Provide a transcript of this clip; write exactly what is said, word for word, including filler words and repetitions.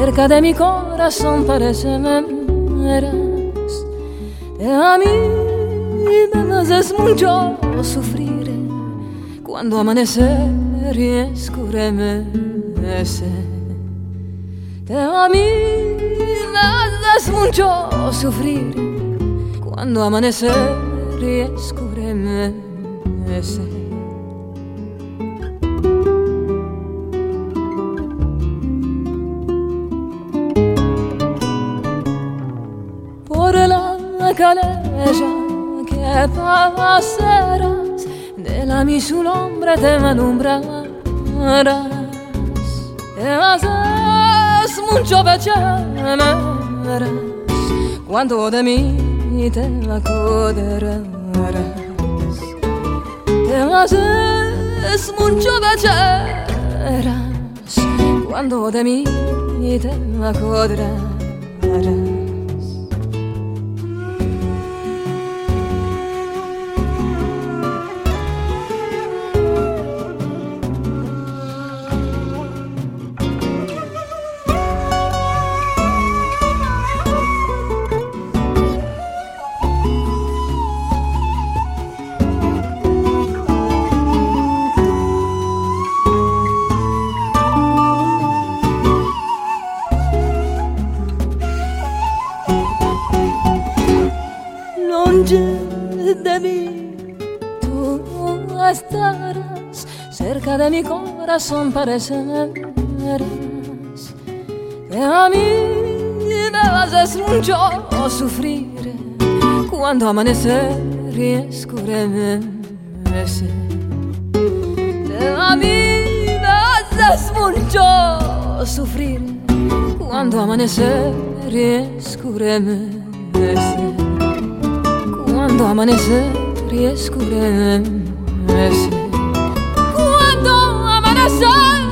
cerca de mi corazón parece veras. A mí me haces mucho sufrir cuando amanecer y oscurece. A mí me haces mucho sufrir cuando amanecer y oscurece. Por la calella que pasarás, de la mi su nombre te alumbrarás. Te haces mucho pecheras cuando de mí te acordarás. Te haces mucho pecheras cuando de mí te acordarás. De mí tú estarás, cerca de mi corazón parecerás. A mí me haces mucho sufrir cuando amanecer y oscurece. A mí me haces mucho sufrir cuando amanecer y oscurece. Cuando amanecer y oscurece. Cuando amanecer